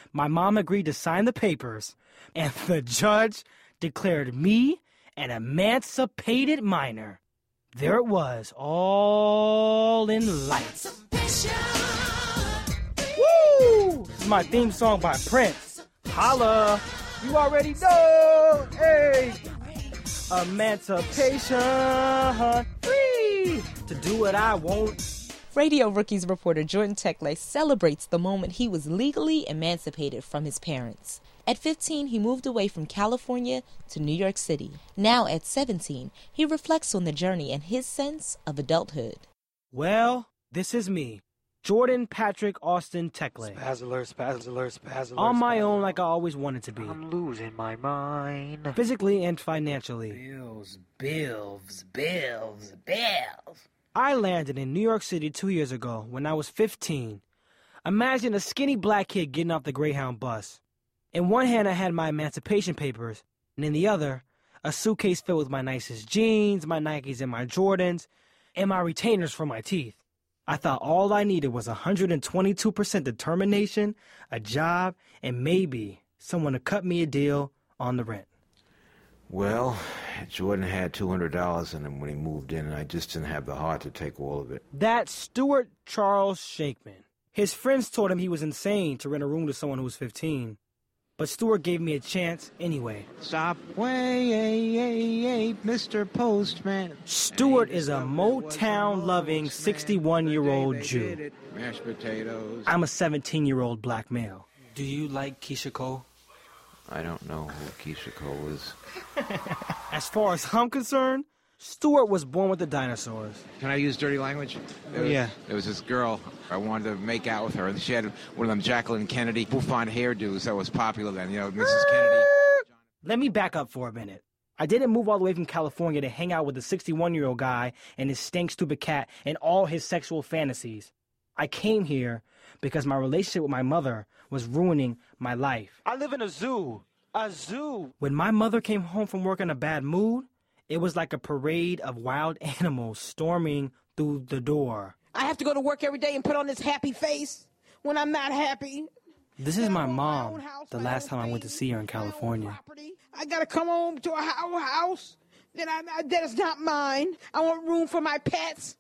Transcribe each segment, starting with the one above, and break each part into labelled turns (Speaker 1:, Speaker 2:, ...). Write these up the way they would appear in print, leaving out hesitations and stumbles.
Speaker 1: My mom agreed to sign the papers, and the judge declared me an emancipated minor. There it was, all in lights. Woo! This is my theme song by Prince. Holla! You already know! Hey! Emancipation! Free! To do what I want.
Speaker 2: Radio Rookies reporter Jordan Tekle celebrates the moment he was legally emancipated from his parents. At 15, he moved away from California to New York City. Now, at 17, he reflects on the journey and his sense of adulthood.
Speaker 1: Well, this is me, Jordan Patrick Austin Tekle.
Speaker 3: Spazzler.
Speaker 1: On my own like I always wanted to be.
Speaker 3: I'm losing my mind.
Speaker 1: Physically and financially.
Speaker 4: Bills.
Speaker 1: I landed in New York City 2 years ago when I was 15. Imagine a skinny black kid getting off the Greyhound bus. In one hand, I had my emancipation papers, and in the other, a suitcase filled with my nicest jeans, my Nikes and my Jordans, and my retainers for my teeth. I thought all I needed was 122% determination, a job, and maybe someone to cut me a deal on the rent.
Speaker 5: Well, Jordan had $200 in him when he moved in, and I just didn't have the heart to take all of it.
Speaker 1: That's Stuart Charles Shankman. His friends told him he was insane to rent a room to someone who was 15. But Stuart gave me a chance anyway.
Speaker 3: Stop, wait, Mr. Postman.
Speaker 1: Stuart is a Motown-loving 61-year-old Jew.
Speaker 3: Mashed potatoes.
Speaker 1: I'm a 17-year-old black male. Do you like Keisha Cole?
Speaker 5: I don't know who Keisha Cole is.
Speaker 1: As far as I'm concerned, Stuart was born with the dinosaurs.
Speaker 6: Can I use dirty language?
Speaker 1: Yeah.
Speaker 6: There was this girl, I wanted to make out with her, and she had one of them Jacqueline Kennedy bouffant hairdos that was popular then, Mrs. Kennedy.
Speaker 1: Let me back up for a minute. I didn't move all the way from California to hang out with a 61-year-old guy and his stank stupid cat and all his sexual fantasies. I came here because my relationship with my mother was ruining my life.
Speaker 3: I live in a zoo. A zoo.
Speaker 1: When my mother came home from work in a bad mood, it was like a parade of wild animals storming through the door.
Speaker 7: I have to go to work every day and put on this happy face when I'm not happy.
Speaker 1: This is my mom, the last time I went to see her in California.
Speaker 7: I gotta come home to a house that is not mine. I want room for my pets.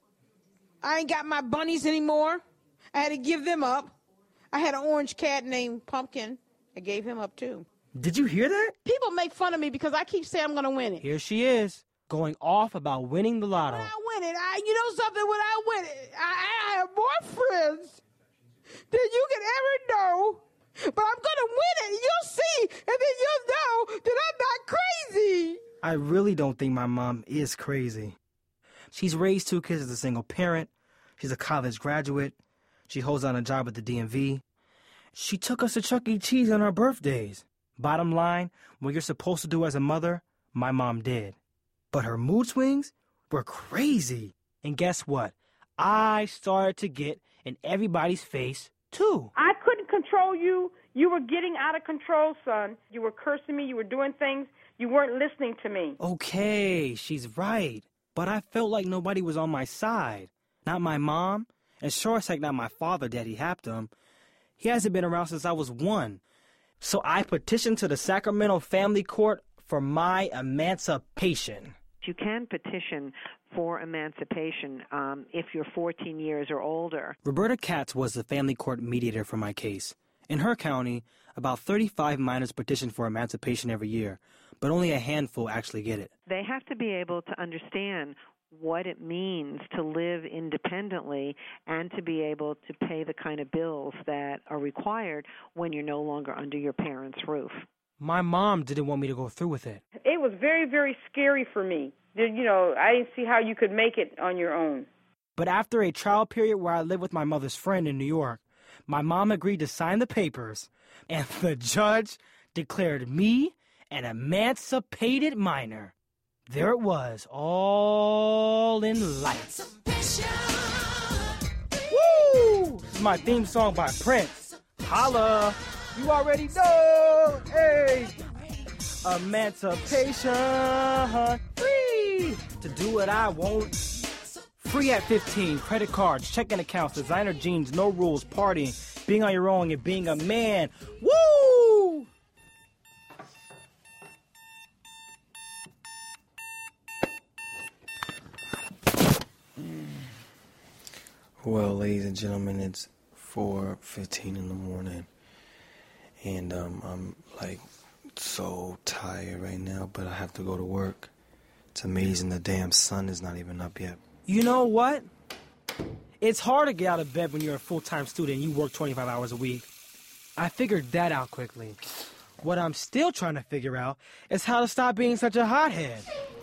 Speaker 7: I ain't got my bunnies anymore. I had to give them up. I had an orange cat named Pumpkin. I gave him up too.
Speaker 1: Did you hear that?
Speaker 7: People make fun of me because I keep saying I'm gonna win it.
Speaker 1: Here she is, going off about winning the lotto.
Speaker 7: When I win it, you know something, when I win it, I have more friends than you can ever know. But I'm gonna win it. You'll see, and then you'll know that I'm not crazy.
Speaker 1: I really don't think my mom is crazy. She's raised 2 kids as a single parent. She's a college graduate. She holds down a job at the DMV. She took us to Chuck E. Cheese on our birthdays. Bottom line, what you're supposed to do as a mother, my mom did. But her mood swings were crazy. And guess what? I started to get in everybody's face, too.
Speaker 8: I couldn't control you. You were getting out of control, son. You were cursing me. You were doing things. You weren't listening to me.
Speaker 1: Okay, she's right. But I felt like nobody was on my side. Not my mom, and sure as heck not my father, Daddy Haptum. He hasn't been around since I was 1. So I petitioned to the Sacramento Family Court for my emancipation.
Speaker 9: You can petition for emancipation if you're 14 years or older.
Speaker 1: Roberta Katz was the family court mediator for my case. In her county, about 35 minors petition for emancipation every year, but only a handful actually get it.
Speaker 9: They have to be able to understand what it means to live independently and to be able to pay the kind of bills that are required when you're no longer under your parents' roof.
Speaker 1: My mom didn't want me to go through with it.
Speaker 8: It was very, very scary for me. I didn't see how you could make it on your own.
Speaker 1: But after a trial period where I lived with my mother's friend in New York, my mom agreed to sign the papers, and the judge declared me an emancipated minor. There it was, all in lights. Woo! This is my theme song by Prince. Holla! You already know! Hey! Emancipation! Free! To do what I want. Free at 15. Credit cards, checking accounts, designer jeans, no rules, partying, being on your own and being a man. Woo!
Speaker 10: Well, ladies and gentlemen, it's 4:15 in the morning, and I'm like so tired right now, but I have to go to work. It's amazing the damn sun is not even up yet.
Speaker 1: You know what? It's hard to get out of bed when you're a full-time student and you work 25 hours a week. I figured that out quickly. What I'm still trying to figure out is how to stop being such a hothead.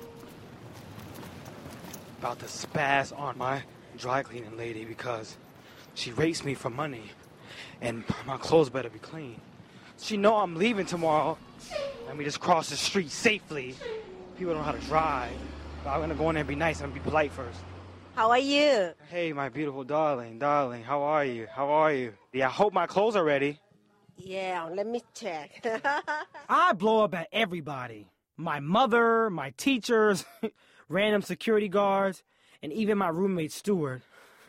Speaker 1: About to spaz on my dry cleaning lady because she rates me for money and my clothes better be clean. She know I'm leaving tomorrow. Let me just cross the street safely. People don't know how to drive. But I'm gonna go in there and be nice and be polite first.
Speaker 11: How are you?
Speaker 1: Hey, my beautiful darling, how are you? How are you? Yeah, I hope my clothes are ready.
Speaker 11: Yeah, let me check.
Speaker 1: I blow up at everybody. My mother, my teachers, random security guards, and even my roommate Stuart.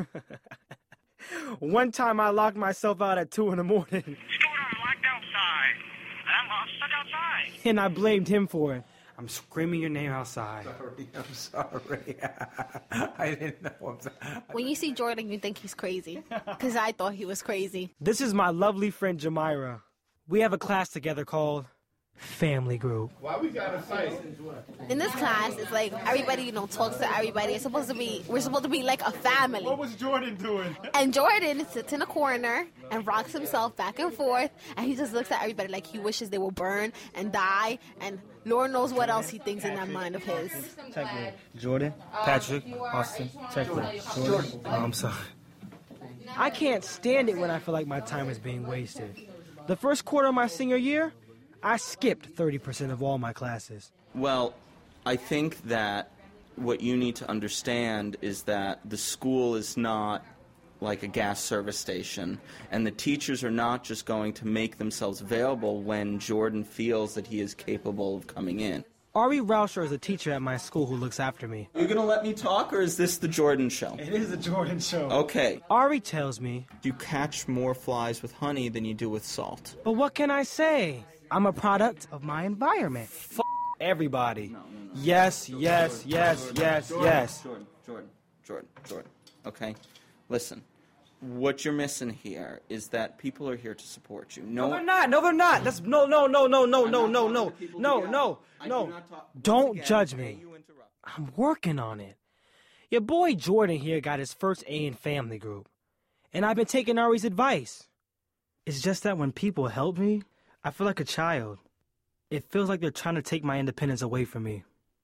Speaker 1: One time I locked myself out at 2 in the morning.
Speaker 12: Stuart, I'm locked outside. I'm stuck outside.
Speaker 1: And I blamed him for it. I'm screaming your name outside.
Speaker 10: I'm sorry. I didn't know.
Speaker 13: When you see Jordan, you think he's crazy. Because I thought he was crazy.
Speaker 1: This is my lovely friend Jamira. We have a class together called Family Group.
Speaker 14: Why we gotta fight?
Speaker 13: In this class, it's like everybody, talks to everybody. We're supposed to be like a family.
Speaker 14: What was Jordan doing?
Speaker 13: And Jordan sits in a corner and rocks himself back and forth, and he just looks at everybody like he wishes they will burn and die, and Lord knows what else he thinks in that mind of his.
Speaker 1: Jordan, Patrick, Austin, Jordan. Oh, I'm sorry. I can't stand it when I feel like my time is being wasted. The first quarter of my senior year, I skipped 30% of all my classes.
Speaker 15: Well, I think that what you need to understand is that the school is not like a gas service station, and the teachers are not just going to make themselves available when Jordan feels that he is capable of coming in.
Speaker 1: Ari Rauscher is a teacher at my school who looks after me.
Speaker 15: Are you going to let me talk, or is this the Jordan show?
Speaker 1: It is the Jordan show.
Speaker 15: Okay.
Speaker 1: Ari tells me
Speaker 15: you catch more flies with honey than you do with salt.
Speaker 1: But what can I say? I'm a product of my environment. F everybody.
Speaker 15: No.
Speaker 1: Yes.
Speaker 15: Jordan. Okay? Listen. What you're missing here is that people are here to support you.
Speaker 1: No, they're not. That's no. Don't judge me. I'm working on it. Your boy Jordan here got his first A in Family Group. And I've been taking Ari's advice. It's just that when people help me, I feel like a child. It feels like they're trying to take my independence away from me.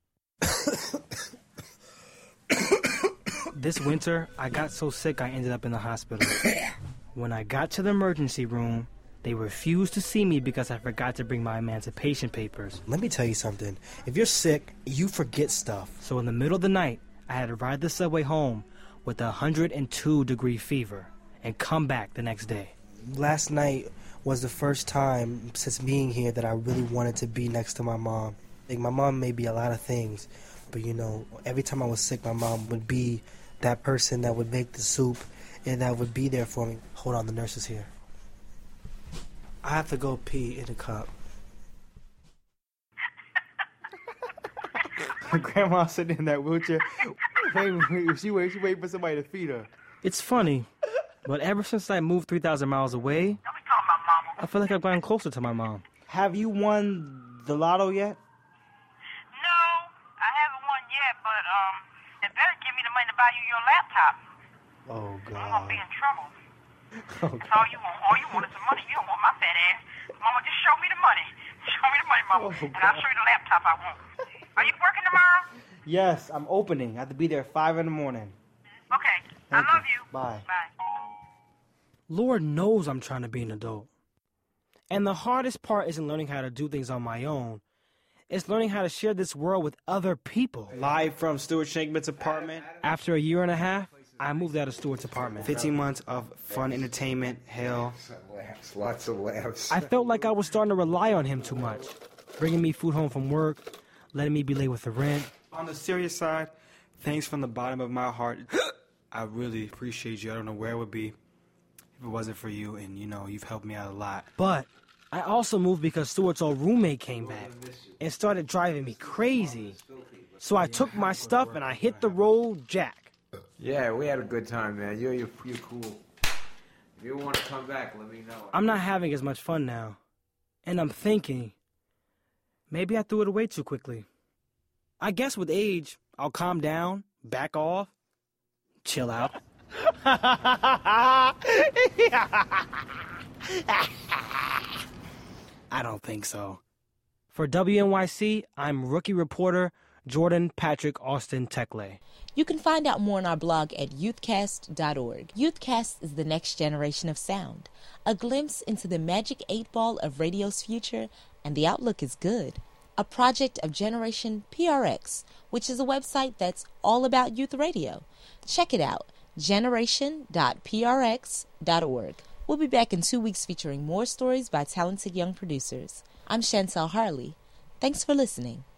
Speaker 1: This winter, I got so sick I ended up in the hospital. When I got to the emergency room, they refused to see me because I forgot to bring my emancipation papers.
Speaker 10: Let me tell you something. If you're sick, you forget stuff.
Speaker 1: So in the middle of the night, I had to ride the subway home with a 102-degree fever and come back the next day.
Speaker 10: Last night was the first time since being here that I really wanted to be next to my mom. Like, my mom may be a lot of things, but every time I was sick, my mom would be that person that would make the soup and that would be there for me. Hold on, the nurse is here. I have to go pee in a cup.
Speaker 14: Grandma sitting in that wheelchair. She waiting for somebody to feed her.
Speaker 1: It's funny, but ever since I moved 3,000 miles away, I feel like I've gotten closer to my mom. Have you won the lotto yet?
Speaker 12: No, I haven't won yet, but they better give me the money to buy you your laptop.
Speaker 1: Oh, God.
Speaker 12: I'm gonna be in trouble. That's all you want. All you want is some money. You don't want my fat ass. Mama, just show me the money. Show me the money, Mama, and I'll show you the laptop I want. Are you working tomorrow?
Speaker 1: Yes, I'm opening. I have to be there at 5 in the morning.
Speaker 12: Okay. I love you.
Speaker 1: Bye.
Speaker 12: Bye.
Speaker 1: Lord knows I'm trying to be an adult. And the hardest part isn't learning how to do things on my own. It's learning how to share this world with other people.
Speaker 14: Live from Stuart Shankman's apartment.
Speaker 1: After a year and a half, I moved out of Stuart's apartment.
Speaker 14: 15 months of fun entertainment, hell.
Speaker 5: Lots of laughs.
Speaker 1: I felt like I was starting to rely on him too much. Bringing me food home from work, letting me be late with the rent.
Speaker 14: On the serious side, thanks from the bottom of my heart. I really appreciate you. I don't know where it would be if
Speaker 1: it wasn't for you, and, you've helped me out a lot. But I also moved because Stuart's old roommate came back and started driving me crazy. So I took my stuff and I hit the road, Jack.
Speaker 5: Yeah, we had a good time, man. You're cool. If you want to come back, let me know.
Speaker 1: I'm not having as much fun now. And I'm thinking, maybe I threw it away too quickly. I guess with age, I'll calm down, back off, chill out. I don't think so. For WNYC, I'm rookie reporter Jordan Patrick Austin Tekle.
Speaker 2: You can find out more on our blog at youthcast.org. Youthcast is the next generation of sound, a glimpse into the magic 8-ball of radio's future, and the outlook is good. A project of Generation PRX, which is a website that's all about youth radio. Check it out, generation.prx.org. We'll be back in 2 weeks featuring more stories by talented young producers. I'm Chantel Harley. Thanks for listening.